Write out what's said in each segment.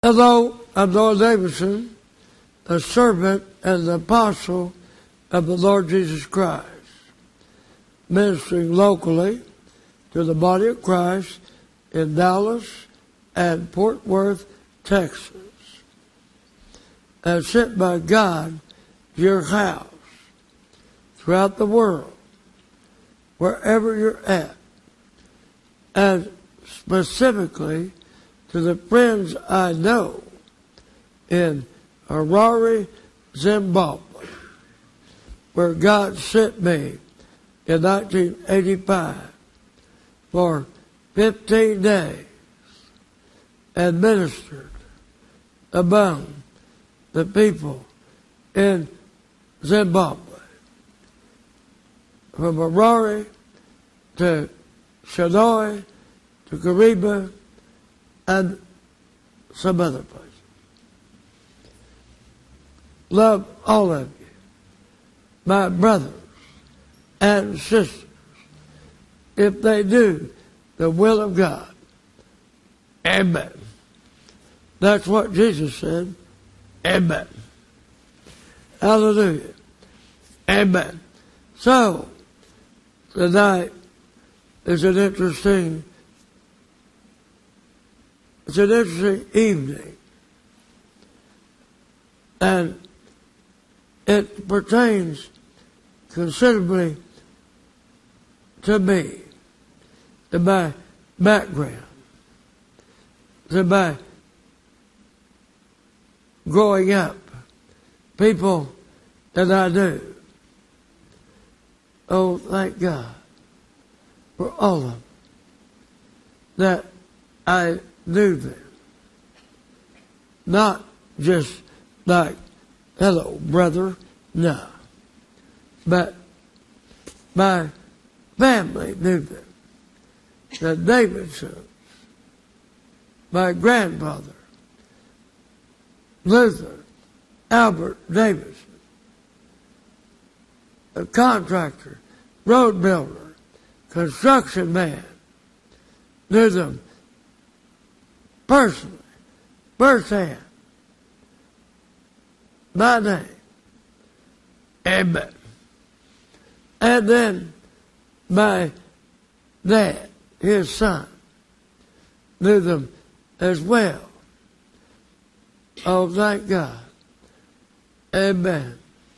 Hello, I'm Noah Davidson, a servant and the apostle of the Lord Jesus Christ, ministering locally to the body of Christ in Dallas and Fort Worth, Texas, and sent by God to your house throughout the world, wherever you're at, and specifically to the friends I know in Harare, Zimbabwe, where God sent me in 1985 for 15 days and ministered among the people in Zimbabwe. From Harare to Shinoy to Kariba and some other places. Love all of you, my brothers and sisters, if they do the will of God. Amen. That's what Jesus said. Amen. Hallelujah. Amen. So, tonight is an interesting evening. And it pertains considerably to me, to my background, to my growing up, people that I knew. Oh, thank God for all of them that I knew them. Not just like, hello, brother, no. But my family knew them. The Davidsons, my grandfather, Luther, Albert Davidson, a contractor, road builder, construction man, knew them personally, firsthand. My name. Amen. And then my dad, his son, knew them as well. Oh, thank God. Amen.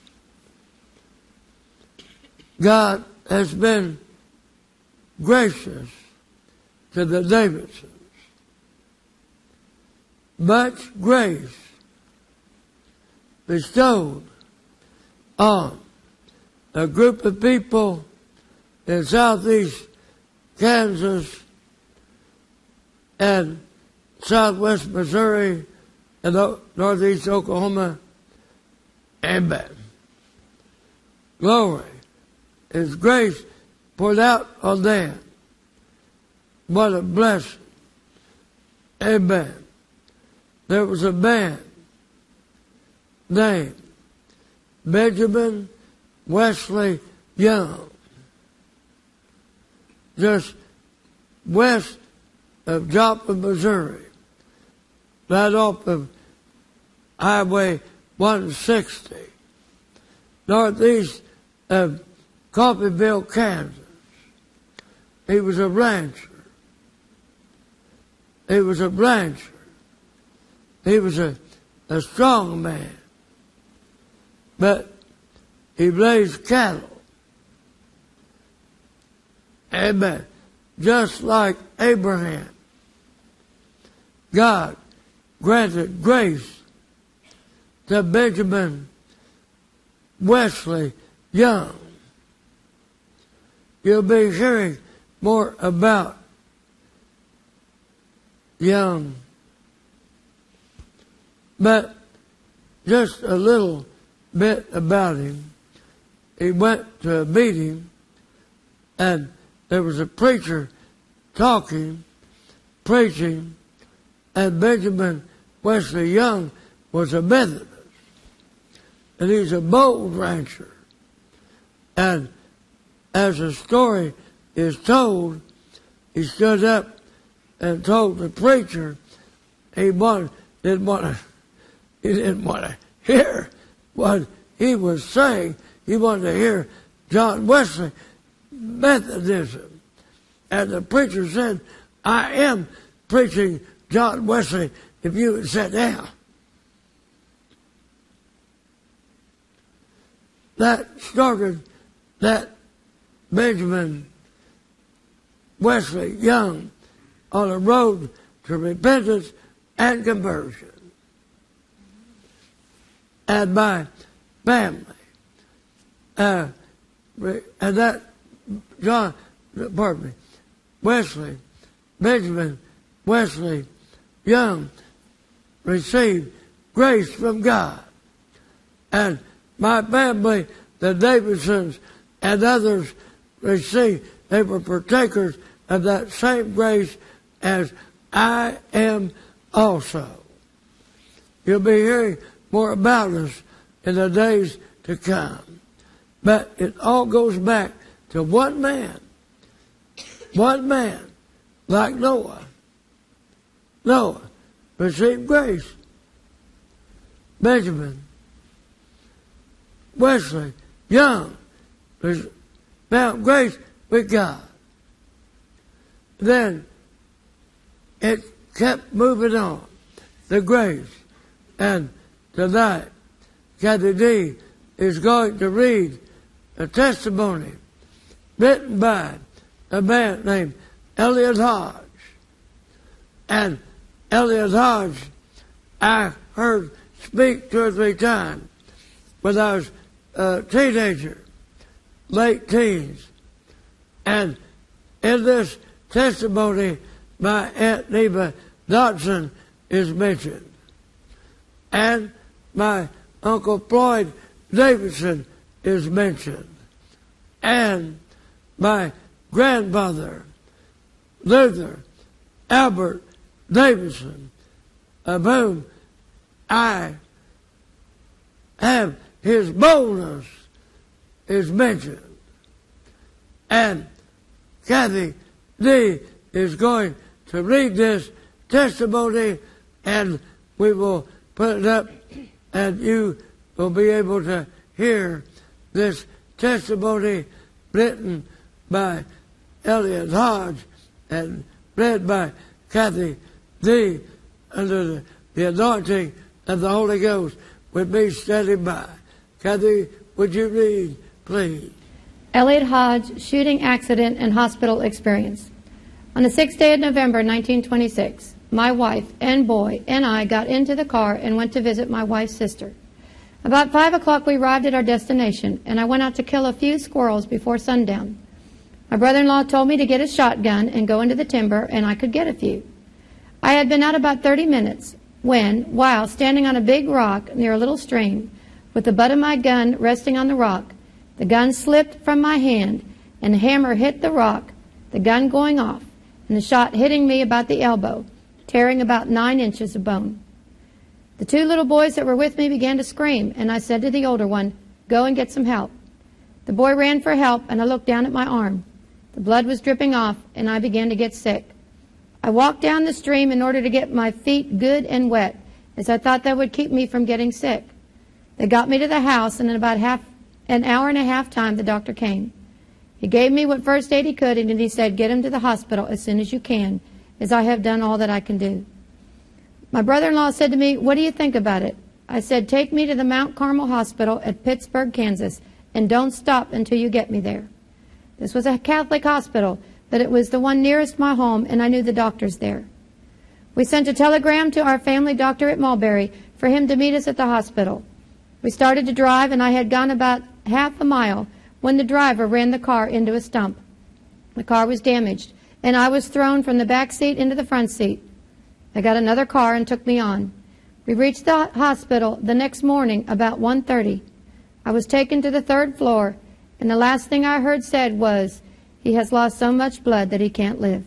God has been gracious to the Davidsons. Much grace bestowed on a group of people in southeast Kansas and southwest Missouri and northeast Oklahoma. Amen. Glory. His grace poured out on them. What a blessing. Amen. There was a man named Benjamin Wesley Young, just west of Joplin, Missouri, right off of Highway 160, northeast of Coffeyville, Kansas. He was a rancher. He was a rancher. He was a strong man. But he raised cattle. Amen. Just like Abraham. God granted grace to Benjamin Wesley Young. You'll be hearing more about Young. But just a little bit about him. He went to a meeting and there was a preacher talking, preaching, and Benjamin Wesley Young was a Methodist. And he's a bold rancher. And as the story is told, he stood up and told the preacher he wanted didn't want to hear what he was saying. He wanted to hear John Wesley, Methodism. And the preacher said, I am preaching John Wesley if you would sit down. That started that Benjamin Wesley Young on a road to repentance and conversion. And my family. And that Wesley, Benjamin Wesley Young received grace from God. And my family, the Davidsons and others received, they were partakers of that same grace as I am also. You'll be hearing more about us in the days to come. But it all goes back to one man, like Noah. Noah received grace. Benjamin Wesley Young found grace with God. Then it kept moving on, the grace. And tonight, Kathy D is going to read a testimony written by a man named Elliot Hodge. And Elliot Hodge, I heard speak 2 or 3 times when I was a teenager, late teens. And in this testimony, my Aunt Neva Dodson is mentioned. And my Uncle Floyd Davidson is mentioned. And my grandfather, Luther Albert Davidson, of whom I have his boldness, is mentioned. And Kathy D is going to read this testimony, and we will put it up, and you will be able to hear this testimony written by Elliot Hodge and read by Kathy D under the anointing of the Holy Ghost with me standing by. Kathy, would you read, please? Elliot Hodge, shooting accident and hospital experience. On the 6th day of November, 1926, my wife and boy and I got into the car and went to visit my wife's sister. About 5 o'clock we arrived at our destination, and I went out to kill a few squirrels before sundown. My brother-in-law told me to get a shotgun and go into the timber, and I could get a few. I had been out about 30 minutes when, while standing on a big rock near a little stream, with the butt of my gun resting on the rock, the gun slipped from my hand, and the hammer hit the rock, the gun going off, and the shot hitting me about the elbow, tearing about 9 inches of bone. The 2 little boys that were with me began to scream, and I said to the older one, "Go and get some help." The boy ran for help, and I looked down at my arm. The blood was dripping off, and I began to get sick. I walked down the stream in order to get my feet good and wet, as I thought that would keep me from getting sick. They got me to the house, and in about an hour and a half time, the doctor came. He gave me what first aid he could, and then he said, "Get him to the hospital as soon as you can, as I have done all that I can do." My brother-in-law said to me, "What do you think about it?" I said, "Take me to the Mount Carmel Hospital at Pittsburgh, Kansas, and don't stop until you get me there." This was a Catholic hospital, but it was the one nearest my home, and I knew the doctors there. We sent a telegram to our family doctor at Mulberry for him to meet us at the hospital. We started to drive, and I had gone about half a mile when the driver ran the car into a stump. The car was damaged, and I was thrown from the back seat into the front seat. They got another car and took me on. We reached the hospital the next morning about 1:30. I was taken to the 3rd floor, and the last thing I heard said was, "He has lost so much blood that he can't live."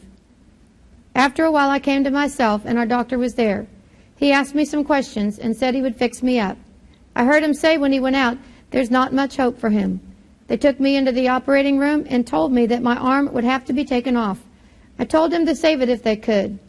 After a while I came to myself, and our doctor was there. He asked me some questions and said he would fix me up. I heard him say when he went out, "There's not much hope for him." They took me into the operating room and told me that my arm would have to be taken off. I told them to save it if they could.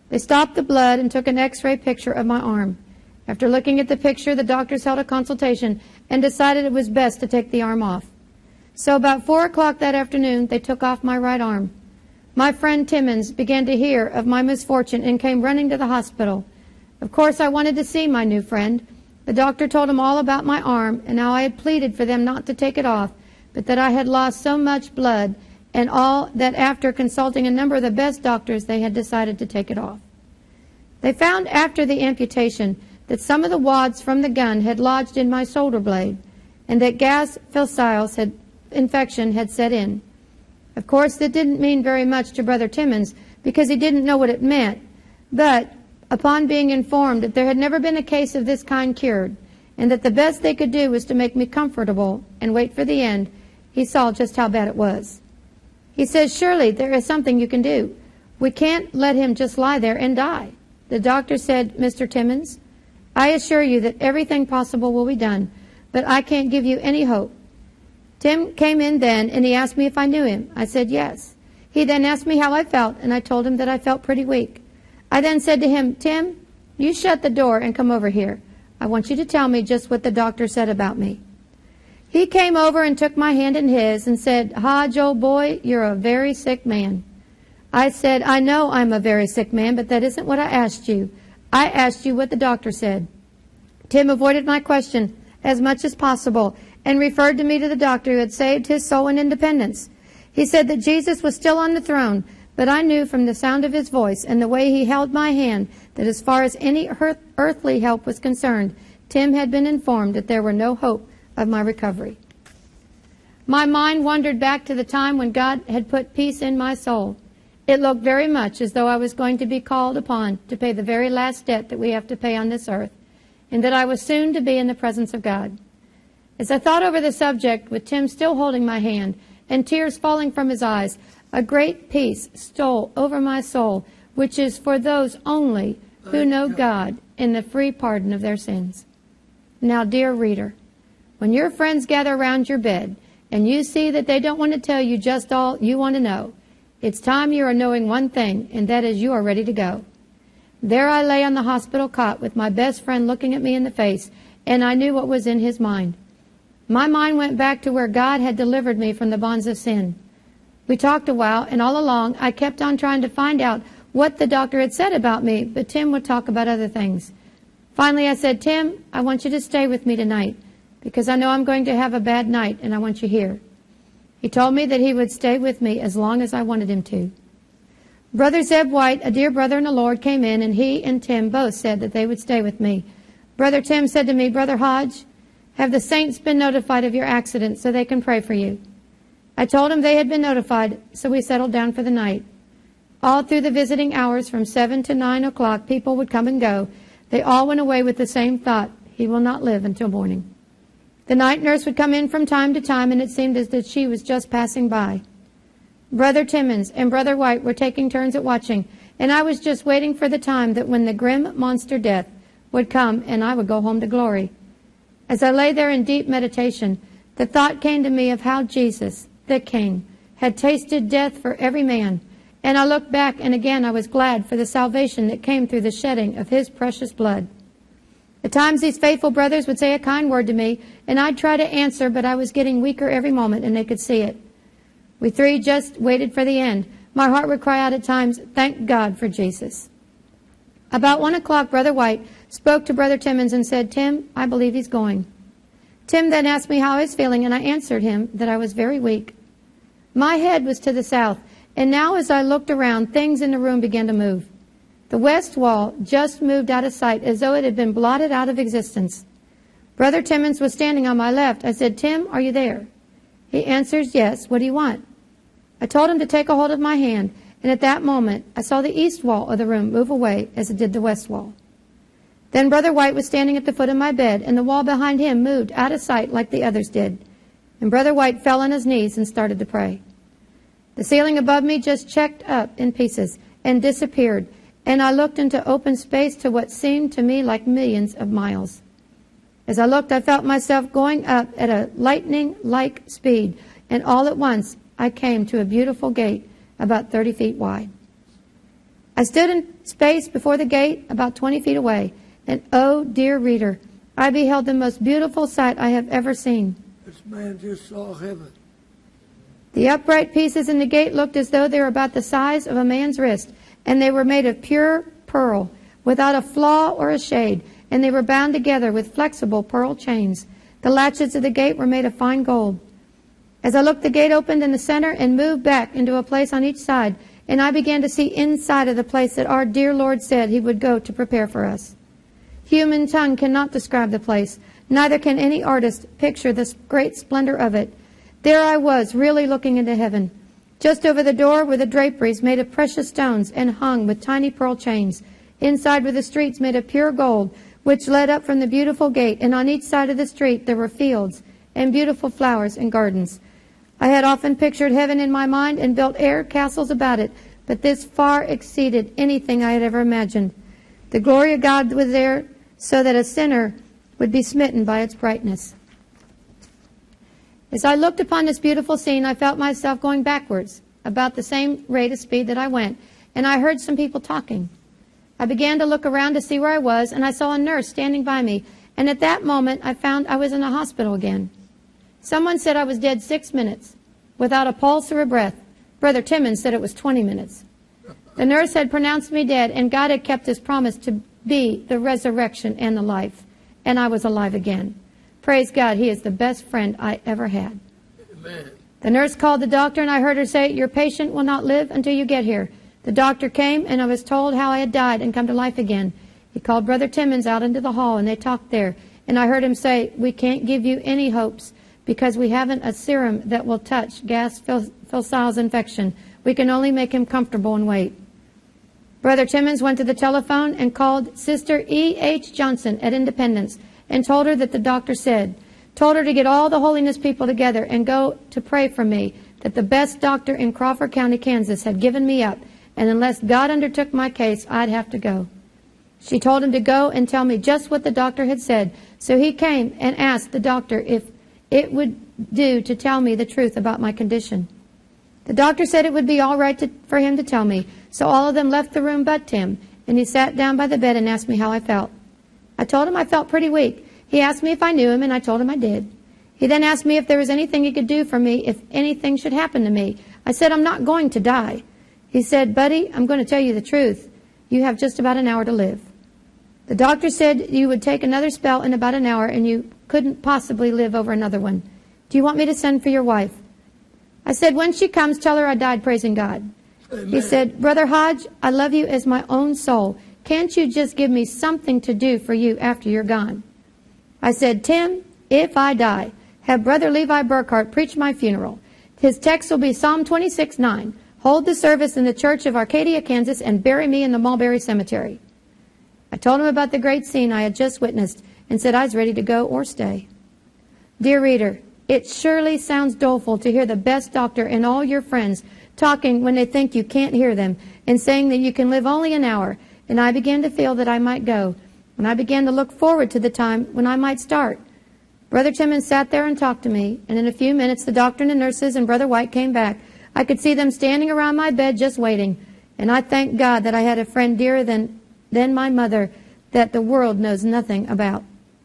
They stopped the blood and took an x-ray picture of my arm. After looking at the picture, the doctors held a consultation and decided it was best to take the arm off. So about 4 o'clock that afternoon, they took off my right arm. My friend Timmons began to hear of my misfortune and came running to the hospital. Of course, I wanted to see my new friend. The doctor told him all about my arm and how I had pleaded for them not to take it off, but that I had lost so much blood and all that after consulting a number of the best doctors, they had decided to take it off. They found after the amputation that some of the wads from the gun had lodged in my shoulder blade and that gas fasciitis infection had set in. Of course, that didn't mean very much to Brother Timmons because he didn't know what it meant, but upon being informed that there had never been a case of this kind cured and that the best they could do was to make me comfortable and wait for the end, he saw just how bad it was. He says, "Surely there is something you can do. We can't let him just lie there and die." The doctor said, "Mr. Timmons, I assure you that everything possible will be done, but I can't give you any hope." Tim came in then, and he asked me if I knew him. I said yes. He then asked me how I felt, and I told him that I felt pretty weak. I then said to him, "Tim, you shut the door and come over here. I want you to tell me just what the doctor said about me." He came over and took my hand in his and said, "Hodge, old boy, you're a very sick man." I said, "I know I'm a very sick man, but that isn't what I asked you. I asked you what the doctor said." Tim avoided my question as much as possible and referred to me to the doctor who had saved his soul in Independence. He said that Jesus was still on the throne, but I knew from the sound of his voice and the way he held my hand that as far as any earthly help was concerned, Tim had been informed that there were no hope of my recovery. My mind wandered back to the time when God had put peace in my soul. It looked very much as though I was going to be called upon to pay the very last debt that we have to pay on this earth, and that I was soon to be in the presence of God. As I thought over the subject, with Tim still holding my hand and tears falling from his eyes, a great peace stole over my soul, which is for those only who know God and the free pardon of their sins. Now, dear reader, when your friends gather around your bed and you see that they don't want to tell you just all you want to know, it's time you are knowing one thing, and that is you are ready to go. There I lay on the hospital cot with my best friend looking at me in the face, and I knew what was in his mind. My mind went back to where God had delivered me from the bonds of sin. We talked a while, and all along I kept on trying to find out what the doctor had said about me, but Tim would talk about other things. Finally I said, "Tim, I want you to stay with me tonight, because I know I'm going to have a bad night, and I want you here." He told me that he would stay with me as long as I wanted him to. Brother Zeb White, a dear brother in the Lord, came in, and he and Tim both said that they would stay with me. Brother Tim said to me, "Brother Hodge, have the saints been notified of your accident so they can pray for you?" I told him they had been notified, so we settled down for the night. All through the visiting hours from 7 to 9 o'clock, people would come and go. They all went away with the same thought: he will not live until morning. The night nurse would come in from time to time, and it seemed as if she was just passing by. Brother Timmons and Brother White were taking turns at watching, and I was just waiting for the time that when the grim monster death would come and I would go home to glory. As I lay there in deep meditation, the thought came to me of how Jesus, the King, had tasted death for every man, and I looked back, and again I was glad for the salvation that came through the shedding of his precious blood. At times these faithful brothers would say a kind word to me, and I'd try to answer, but I was getting weaker every moment, and they could see it. We three just waited for the end. My heart would cry out at times, "Thank God for Jesus." About 1 o'clock, Brother White spoke to Brother Timmons and said, "Tim, I believe he's going." Tim then asked me how I was feeling, and I answered him that I was very weak. My head was to the south, and now as I looked around, things in the room began to move. The west wall just moved out of sight as though it had been blotted out of existence. Brother Timmons was standing on my left. I said, "Tim, are you there?" He answers, "Yes, what do you want?" I told him to take a hold of my hand, and at that moment I saw the east wall of the room move away as it did the west wall. Then Brother White was standing at the foot of my bed, and the wall behind him moved out of sight like the others did. And Brother White fell on his knees and started to pray. The ceiling above me just checked up in pieces and disappeared, and I looked into open space to what seemed to me like millions of miles. As I looked, I felt myself going up at a lightning-like speed, and all at once I came to a beautiful gate about 30 feet wide. I stood space before the gate, about 20 feet away. And oh, dear reader, I beheld the most beautiful sight I have ever seen. This man just saw heaven. The upright pieces in the gate looked as though they were about the size of a man's wrist, and they were made of pure pearl, without a flaw or a shade, and they were bound together with flexible pearl chains. The latches of the gate were made of fine gold. As I looked, the gate opened in the center and moved back into a place on each side, and I began to see inside of the place that our dear Lord said he would go to prepare for us. Human tongue cannot describe the place, neither can any artist picture the great splendor of it. There I was, really looking into heaven. Just over the door were the draperies made of precious stones and hung with tiny pearl chains. Inside were the streets made of pure gold, which led up from the beautiful gate, and on each side of the street there were fields and beautiful flowers and gardens. I had often pictured heaven in my mind and built air castles about it, but this far exceeded anything I had ever imagined. The glory of God was there so that a sinner would be smitten by its brightness. As I looked upon this beautiful scene, I felt myself going backwards, about the same rate of speed that I went, and I heard some people talking. I began to look around to see where I was, and I saw a nurse standing by me, and at that moment I found I was in a hospital again. Someone said I was dead 6 minutes, without a pulse or a breath. Brother Timmons said it was 20 minutes. The nurse had pronounced me dead, and God had kept his promise to be the resurrection and the life, and I was alive again. Praise God, he is the best friend I ever had. Amen. The nurse called the doctor, and I heard her say, "Your patient will not live until you get here." The doctor came, and I was told how I had died and come to life again. He called Brother Timmons out into the hall, and they talked there. And I heard him say, "We can't give you any hopes because we haven't a serum that will touch gas Filsale's infection. We can only make him comfortable and wait." Brother Timmons went to the telephone and called Sister E.H. Johnson at Independence and told her that the doctor told her to get all the holiness people together and go to pray for me, that the best doctor in Crawford County, Kansas had given me up, and unless God undertook my case, I'd have to go. She told him to go and tell me just what the doctor had said, so he came and asked the doctor if it would do to tell me the truth about my condition. The doctor said it would be all right for him to tell me, so all of them left the room but Tim, and he sat down by the bed and asked me how I felt. I told him I felt pretty weak. He asked me if I knew him, and I told him I did. He then asked me if there was anything he could do for me if anything should happen to me. I said, "I'm not going to die." He said, "Buddy, I'm going to tell you the truth. You have just about an hour to live. The doctor said you would take another spell in about an hour, and you couldn't possibly live over another one. Do you want me to send for your wife?" I said, "When she comes, tell her I died praising God." Amen. He said, "Brother Hodge, I love you as my own soul. Can't you just give me something to do for you after you're gone?" I said, "Tim, if I die, have Brother Levi Burkhart preach my funeral. His text will be Psalm 26:9. Hold the service in the church of Arcadia, Kansas, and bury me in the Mulberry Cemetery." I told him about the great scene I had just witnessed and said I was ready to go or stay. Dear reader, it surely sounds doleful to hear the best doctor and all your friends talking when they think you can't hear them and saying that you can live only an hour, and I began to feel that I might go, and I began to look forward to the time when I might start. Brother Timmons sat there and talked to me, and in a few minutes the doctor and the nurses and Brother White came back. I could see them standing around my bed just waiting, and I thank God that I had a friend dearer than my mother that the world knows nothing about.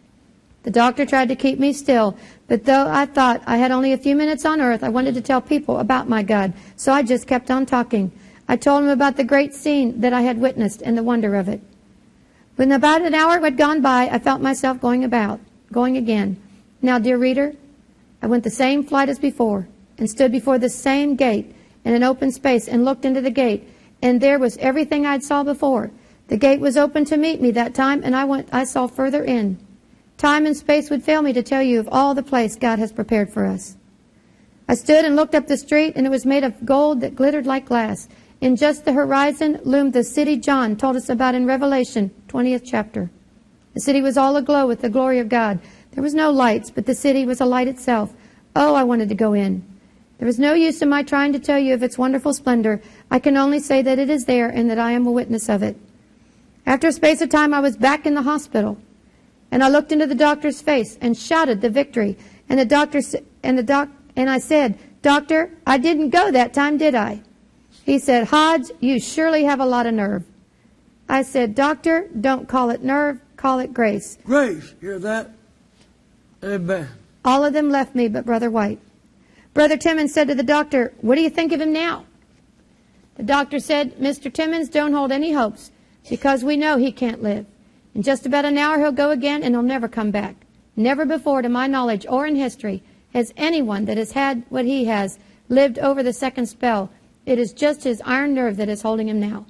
The doctor tried to keep me still, but though I thought I had only a few minutes on earth, I wanted to tell people about my God, so I just kept on talking. I told him about the great scene that I had witnessed and the wonder of it. When about an hour had gone by, I felt myself going again. Now, dear reader, I went the same flight as before and stood before the same gate in an open space and looked into the gate, and there was everything I'd saw before. The gate was open to meet me that time, and I saw further in. Time and space would fail me to tell you of all the place God has prepared for us. I stood and looked up the street, and it was made of gold that glittered like glass. In just the horizon loomed the city John told us about in Revelation, 20th chapter. The city was all aglow with the glory of God. There was no lights, but the city was a light itself. Oh, I wanted to go in. There is no use in my trying to tell you of its wonderful splendor. I can only say that it is there and that I am a witness of it. After a space of time, I was back in the hospital, and I looked into the doctor's face and shouted the victory. And I said, "Doctor, I didn't go that time, did I?" He said, "Hodge, you surely have a lot of nerve." I said, "Doctor, don't call it nerve, call it grace." Grace, hear that? Amen. All of them left me but Brother White. Brother Timmons said to the doctor, "What do you think of him now?" The doctor said, "Mr. Timmons, don't hold any hopes, because we know he can't live. In just about an hour he'll go again, and he'll never come back. Never before, to my knowledge or in history, has anyone that has had what he has lived over the second spell. It is just his iron nerve that is holding him now."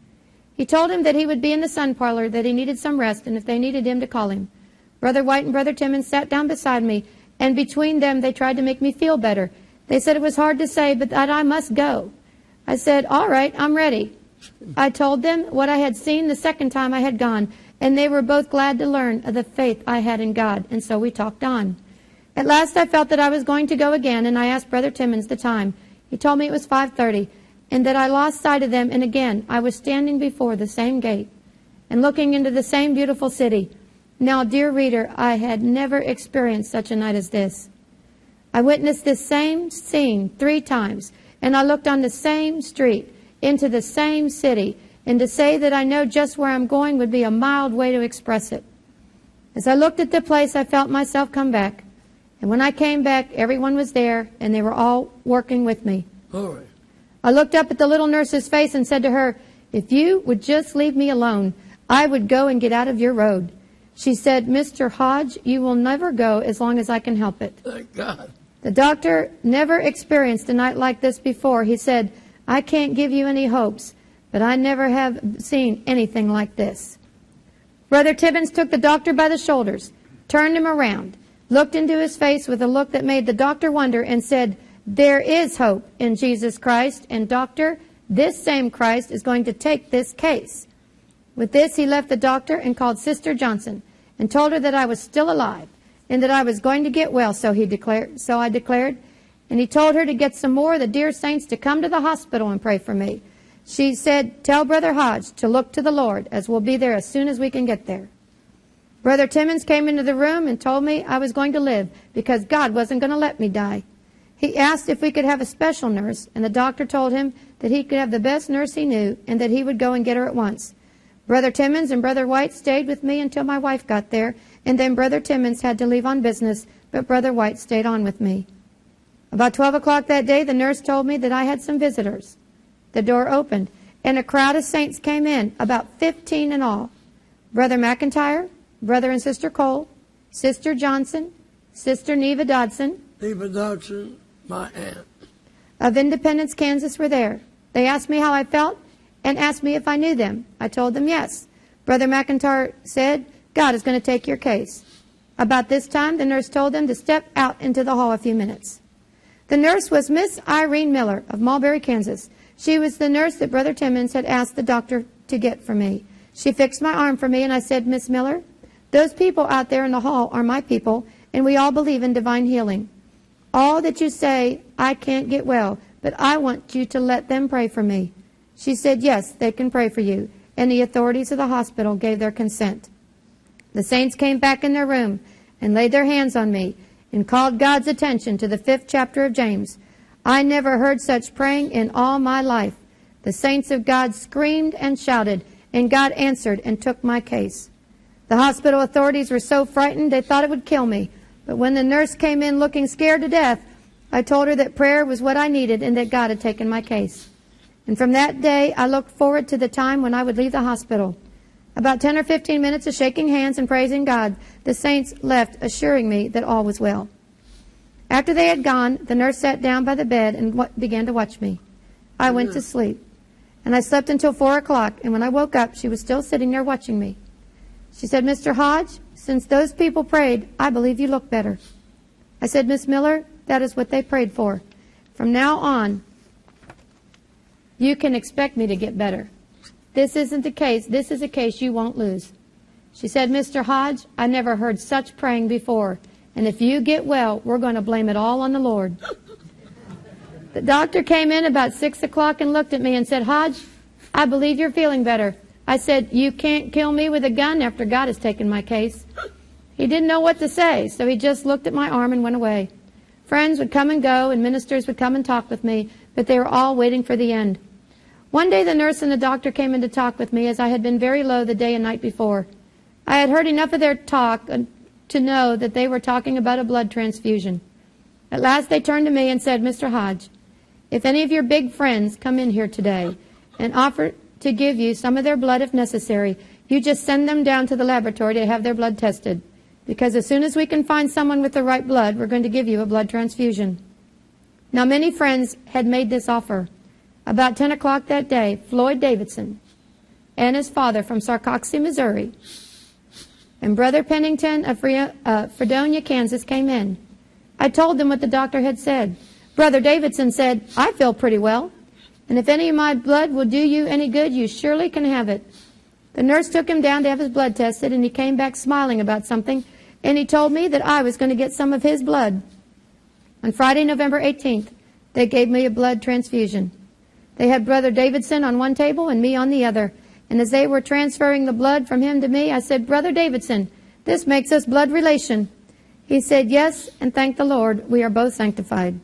He told him that he would be in the sun parlor, that he needed some rest, and if they needed him to call him. Brother White and Brother Timmons sat down beside me, and between them they tried to make me feel better. They said it was hard to say, but that I must go. I said, "All right, I'm ready." I told them what I had seen the second time I had gone, and they were both glad to learn of the faith I had in God, and so we talked on. At last I felt that I was going to go again, and I asked Brother Timmons the time. He told me it was 5:30, and that I lost sight of them, and again I was standing before the same gate and looking into the same beautiful city. Now, dear reader, I had never experienced such a night as this. I witnessed this same scene 3 times, and I looked on the same street, into the same city, and to say that I know just where I'm going would be a mild way to express it. As I looked at the place, I felt myself come back, and when I came back, everyone was there, and they were all working with me. Glory. I looked up at the little nurse's face and said to her, "If you would just leave me alone, I would go and get out of your road." She said, "Mr. Hodge, you will never go as long as I can help it." Thank God. The doctor never experienced a night like this before. He said, "I can't give you any hopes, but I never have seen anything like this." Brother Timmons took the doctor by the shoulders, turned him around, looked into his face with a look that made the doctor wonder, and said, "There is hope in Jesus Christ, and doctor, this same Christ is going to take this case." With this, he left the doctor and called Sister Johnson and told her that I was still alive and that I was going to get well, so I declared. And he told her to get some more of the dear saints to come to the hospital and pray for me. She said, "Tell Brother Hodge to look to the Lord, as we'll be there as soon as we can get there." Brother Timmons came into the room and told me I was going to live because God wasn't going to let me die. He asked if we could have a special nurse, and the doctor told him that he could have the best nurse he knew and that he would go and get her at once. Brother Timmons and Brother White stayed with me until my wife got there, and then Brother Timmons had to leave on business, but Brother White stayed on with me. About 12 o'clock that day, the nurse told me that I had some visitors. The door opened, and a crowd of saints came in, about 15 in all. Brother McIntyre, Brother and Sister Cole, Sister Johnson, Sister Neva Dodson. Neva Dodson, my aunt. Of Independence, Kansas were there. They asked me how I felt and asked me if I knew them. I told them yes. Brother McIntyre said, "God is going to take your case." About this time, the nurse told them to step out into the hall a few minutes. The nurse was Miss Irene Miller of Mulberry, Kansas. She was the nurse that Brother Timmons had asked the doctor to get for me. She fixed my arm for me, and I said, "Miss Miller, those people out there in the hall are my people, and we all believe in divine healing. All that you say, I can't get well, but I want you to let them pray for me." She said, "Yes, they can pray for you," and the authorities of the hospital gave their consent. The saints came back in their room and laid their hands on me and called God's attention to the 5th chapter of James. I never heard such praying in all my life. The saints of God screamed and shouted, and God answered and took my case. The hospital authorities were so frightened they thought it would kill me, but when the nurse came in looking scared to death, I told her that prayer was what I needed and that God had taken my case. And from that day, I looked forward to the time when I would leave the hospital. About 10 or 15 minutes of shaking hands and praising God, the saints left, assuring me that all was well. After they had gone, the nurse sat down by the bed and began to watch me. I went to sleep, and I slept until 4 o'clock, and when I woke up, she was still sitting there watching me. She said, "Mr. Hodge, since those people prayed, I believe you look better." I said, "Miss Miller, that is what they prayed for. From now on, you can expect me to get better. This isn't the case. This is a case you won't lose." She said, "Mr. Hodge, I never heard such praying before. And if you get well, we're going to blame it all on the Lord." The doctor came in about 6 o'clock and looked at me and said, "Hodge, I believe you're feeling better." I said, "You can't kill me with a gun after God has taken my case." He didn't know what to say, so he just looked at my arm and went away. Friends would come and go, and ministers would come and talk with me, but they were all waiting for the end. One day the nurse and the doctor came in to talk with me as I had been very low the day and night before. I had heard enough of their talk to know that they were talking about a blood transfusion. At last they turned to me and said, Mr. Hodge, if any of your big friends come in here today and offer to give you some of their blood if necessary, you just send them down to the laboratory to have their blood tested. Because as soon as we can find someone with the right blood, we're going to give you a blood transfusion. Now, many friends had made this offer. About 10 o'clock that day, Floyd Davidson and his father from Sarcoxie, Missouri, and Brother Pennington of Fredonia, Kansas, came in. I told them what the doctor had said. Brother Davidson said, I feel pretty well, and if any of my blood will do you any good, you surely can have it. The nurse took him down to have his blood tested, and he came back smiling about something, and he told me that I was going to get some of his blood. On Friday, November 18th, they gave me a blood transfusion. They had Brother Davidson on one table and me on the other, and as they were transferring the blood from him to me, I said, Brother Davidson, this makes us blood relation. He said, yes, and thank the Lord, we are both sanctified.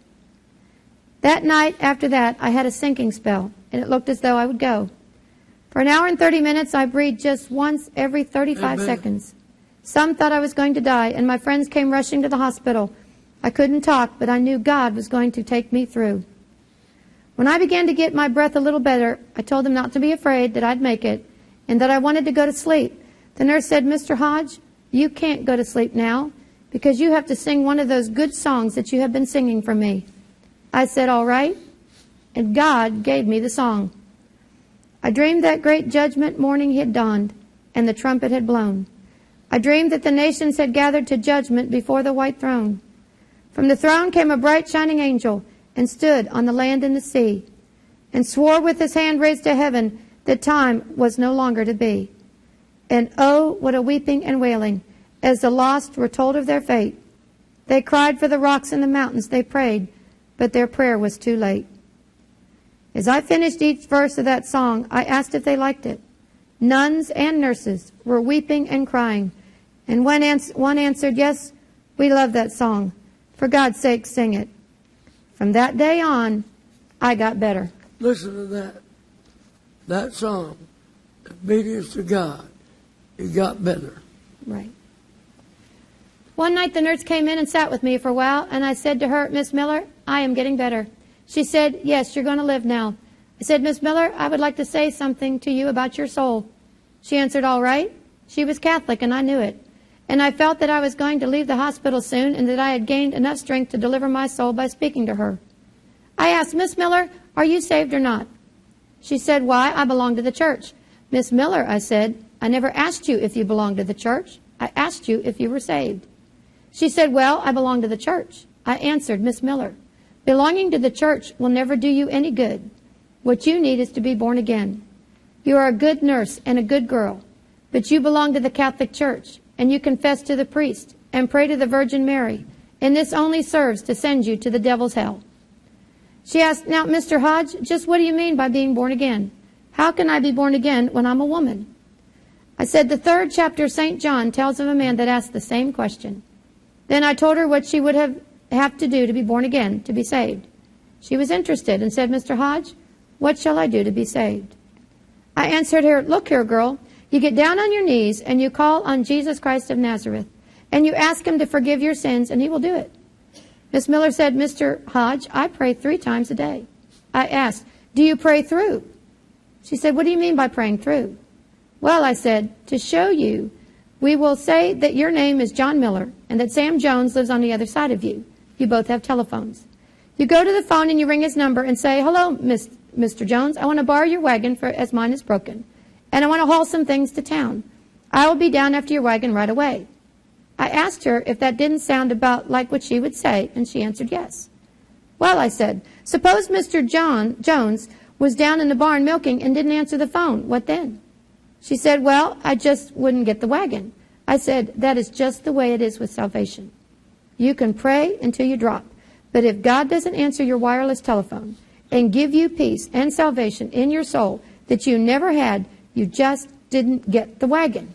That night, after that, I had a sinking spell, and it looked as though I would go. For an hour and 30 minutes, I breathed just once every 35 seconds. Some thought I was going to die, and my friends came rushing to the hospital. I couldn't talk, but I knew God was going to take me through. When I began to get my breath a little better, I told them not to be afraid, that I'd make it, and that I wanted to go to sleep. The nurse said, Mr. Hodge, you can't go to sleep now, because you have to sing one of those good songs that you have been singing for me. I said, all right, and God gave me the song. I dreamed that great judgment morning had dawned, and the trumpet had blown. I dreamed that the nations had gathered to judgment before the white throne. From the throne came a bright shining angel, and stood on the land and the sea, and swore with his hand raised to heaven that time was no longer to be. And oh, what a weeping and wailing, as the lost were told of their fate. They cried for the rocks and the mountains, they prayed, but their prayer was too late. As I finished each verse of that song, I asked if they liked it. Nuns and nurses were weeping and crying, and one answered, yes, we love that song. For God's sake, sing it. From that day on, I got better. Listen to that. That song, obedience to God, you got better. Right. One night the nurse came in and sat with me for a while, and I said to her, Miss Miller, I am getting better. She said, yes, you're going to live now. I said, Miss Miller, I would like to say something to you about your soul. She answered, all right. She was Catholic, and I knew it. And I felt that I was going to leave the hospital soon, and that I had gained enough strength to deliver my soul by speaking to her. I asked, Miss Miller, are you saved or not? She said, why, I belong to the church. Miss Miller, I said, I never asked you if you belonged to the church. I asked you if you were saved. She said, well, I belong to the church. I answered, Miss Miller, belonging to the church will never do you any good. What you need is to be born again. You are a good nurse and a good girl, but you belong to the Catholic Church, and you confess to the priest and pray to the Virgin Mary, and this only serves to send you to the devil's hell. She asked, now, Mr. Hodge, just what do you mean by being born again? How can I be born again when I'm a woman? I said, the 3rd chapter of St. John tells of a man that asked the same question. Then I told her what she would have to do to be born again, to be saved. She was interested and said, Mr. Hodge, what shall I do to be saved? I answered her, look here, girl, you get down on your knees and you call on Jesus Christ of Nazareth, and you ask him to forgive your sins, and he will do it. Miss Miller said, Mr. Hodge, I pray 3 times a day. I asked, do you pray through? She said, what do you mean by praying through? Well, I said, to show you, we will say that your name is John Miller and that Sam Jones lives on the other side of you. You both have telephones. You go to the phone and you ring his number and say, hello, Mr. Jones, I want to borrow your wagon as mine is broken, and I want to haul some things to town. I will be down after your wagon right away. I asked her if that didn't sound about like what she would say, and she answered yes. Well, I said, suppose Mr. Jones was down in the barn milking and didn't answer the phone. What then? She said, well, I just wouldn't get the wagon. I said, that is just the way it is with salvation. You can pray until you drop, but if God doesn't answer your wireless telephone and give you peace and salvation in your soul that you never had, you just didn't get the wagon.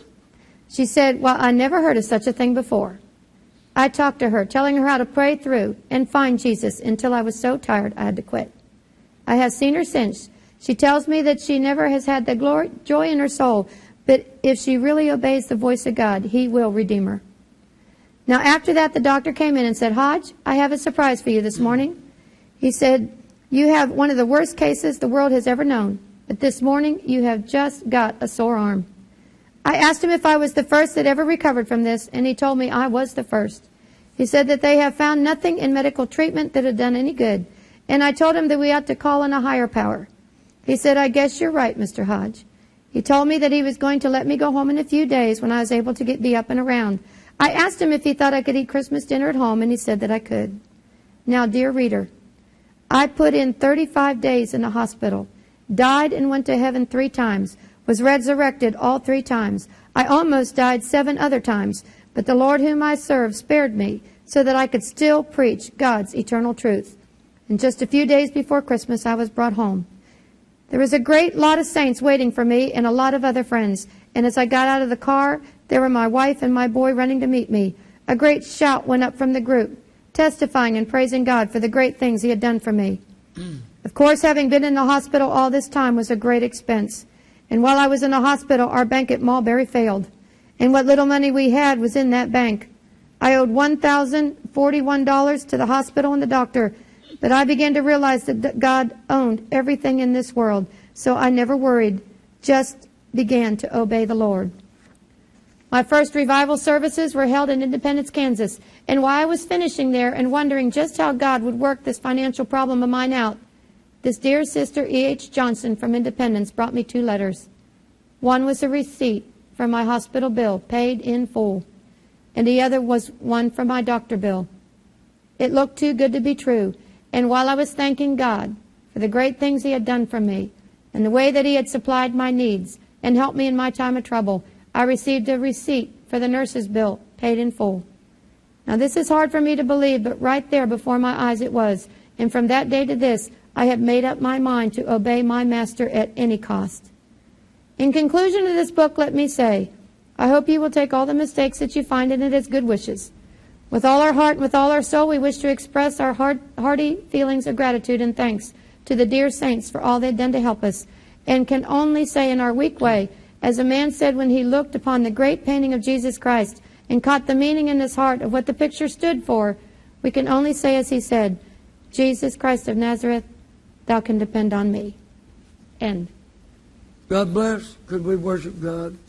She said, well, I never heard of such a thing before. I talked to her, telling her how to pray through and find Jesus until I was so tired I had to quit. I have seen her since. She tells me that she never has had the joy in her soul, but if she really obeys the voice of God, He will redeem her. Now, after that, the doctor came in and said, Hodge, I have a surprise for you this morning. He said, you have one of the worst cases the world has ever known, but this morning you have just got a sore arm. I asked him if I was the first that ever recovered from this, and he told me I was the first. He said that they have found nothing in medical treatment that had done any good, and I told him that we ought to call on a higher power. He said, I guess you're right, Mr. Hodge. He told me that he was going to let me go home in a few days when I was able to be up and around. I asked him if he thought I could eat Christmas dinner at home, and he said that I could. Now, dear reader, I put in 35 days in the hospital, died and went to heaven 3 times, was resurrected all 3 times. I almost died 7 other times, but the Lord whom I serve spared me so that I could still preach God's eternal truth. And just a few days before Christmas, I was brought home. There was a great lot of saints waiting for me and a lot of other friends. And as I got out of the car, there were my wife and my boy running to meet me. A great shout went up from the group, testifying and praising God for the great things He had done for me. Of course, having been in the hospital all this time was a great expense. And while I was in the hospital, our bank at Mulberry failed. And what little money we had was in that bank. I owed $1,041 to the hospital and the doctor. But I began to realize that God owned everything in this world, so I never worried, just began to obey the Lord. My first revival services were held in Independence, Kansas, and while I was finishing there and wondering just how God would work this financial problem of mine out, this dear sister E.H. Johnson from Independence brought me 2 letters. One was a receipt for my hospital bill, paid in full, and the other was one for my doctor bill. It looked too good to be true. And while I was thanking God for the great things He had done for me and the way that He had supplied my needs and helped me in my time of trouble, I received a receipt for the nurse's bill, paid in full. Now, this is hard for me to believe, but right there before my eyes it was. And from that day to this, I have made up my mind to obey my Master at any cost. In conclusion to this book, let me say, I hope you will take all the mistakes that you find in it as good wishes. With all our heart and with all our soul, we wish to express our hearty feelings of gratitude and thanks to the dear saints for all they've done to help us, and can only say in our weak way, as a man said when he looked upon the great painting of Jesus Christ and caught the meaning in his heart of what the picture stood for, we can only say as he said, Jesus Christ of Nazareth, Thou can depend on me. End. God bless. Could we worship God?